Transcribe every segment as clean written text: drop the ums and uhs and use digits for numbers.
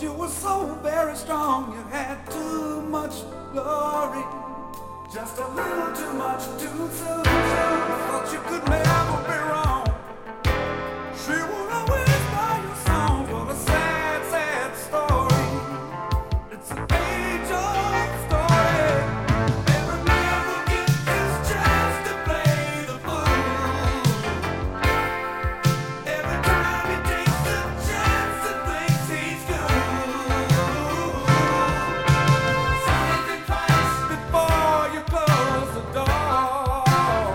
You were so very strong, you had too much glory. Just a little too much too soon. Thought you could never be wrong. She would always buy your songs. What a sad, sad story. It's an age-old story. Every man will get his chance to play the fool. Every time he takes a chance and thinks he's cool. So think twice before you close the door.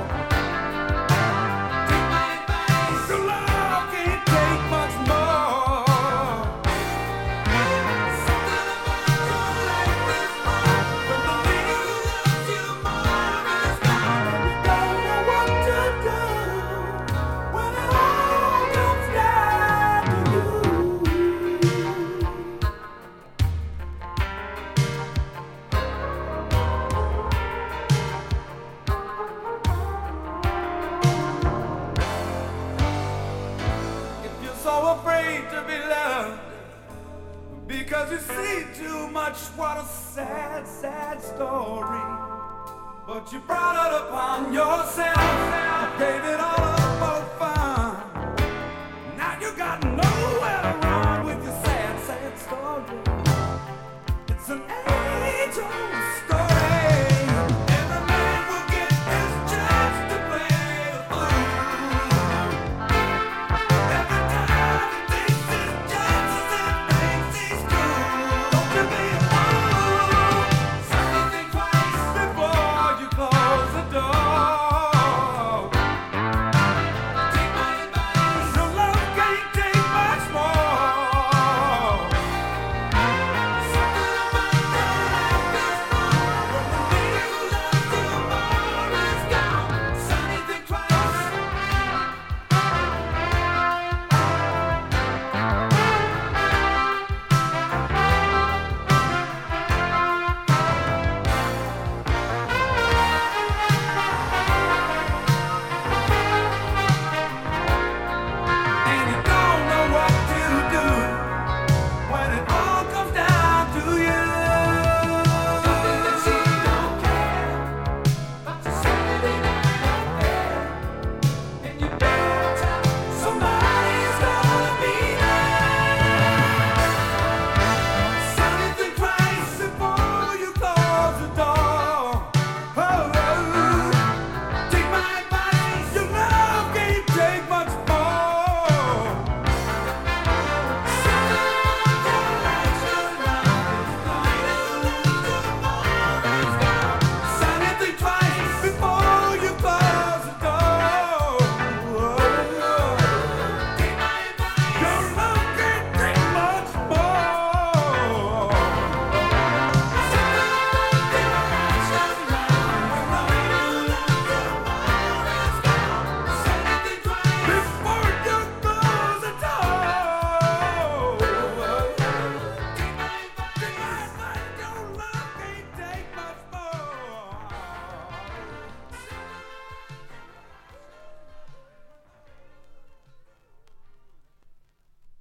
Take my advice, the law can't take much more. Something about your life is wrong. When the lady who loves you more is gone, and you don't know what to do when it all comes down to you. If you're so afraid to be loved because you see too much, what a sad, sad story. But you brought it upon yourself, gave it all up for